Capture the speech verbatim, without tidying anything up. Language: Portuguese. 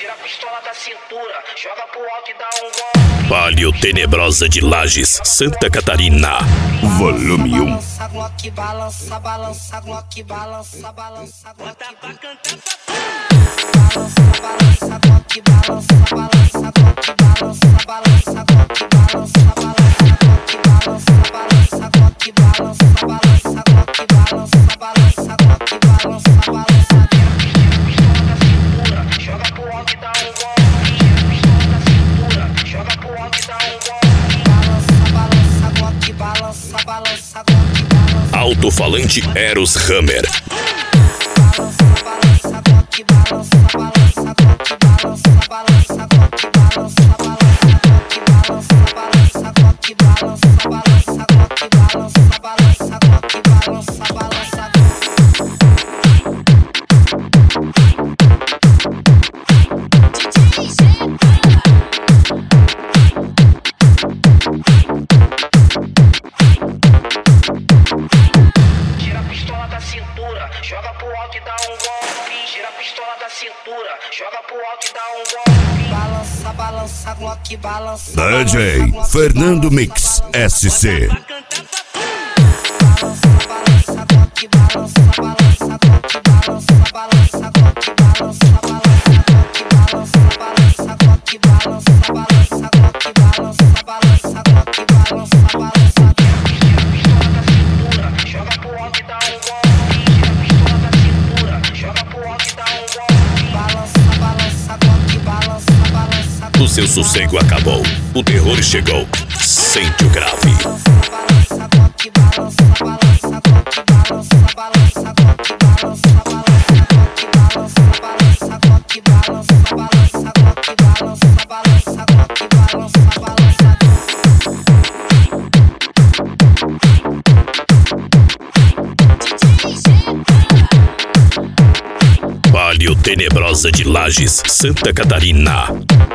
Tira a pistola da cintura, joga pro alto e dá um golpe. Palio Tenebrosa de Lages, Santa Catarina. Volume um. Balança, Glock, balança, balança, Glock, balança, balança, Glock. Balança, balança, Glock, balança, balança, Glock, balança, balança, Glock, balança, balança, balança, Glock, balança, balança, Glock, balança, balança, Glock, balança, balança. Joga pro alto e dá um golpe. Pistola da cintura, joga pro alto e dá um golpe. Balança, balança, Glock, balança, balança, Glock, balança. Alto-falante Eros Hammer. Balança, balança, Glock, balança, balança, Glock, balança, balança, Glock, balança, balança, balança, Glock, balança, balança, Glock, balança, balança, Glock, balança, balança. Tira a pistola da cintura, joga pro alto e dá um golpe. Tira a pistola da cintura, joga pro alto e dá um golpe. Balança, balança, Glock, balança. D J Fernando Mix S C. Balança, balança, Glock, balança, balança, Glock, balança, balança, Glock, balança, balança, balança, Glock, balança, balança, Glock, balança, balança, Glock, balança, balança. Joga pro alto e dá um golpe. Tira a pistola da cintura, joga pro alto e dá um golpe. Balança, balança, Glock, balança, balança. O seu sossego acabou, o terror chegou. Sente o grave. Balança, Glock, balança, balança, Glock, balança, balança, Glock, balança, balança, balança, Glock, balança, balança, Glock, balança, balança, Glock, balança, balança. Palio Tenebrosa de Lages, Santa Catarina.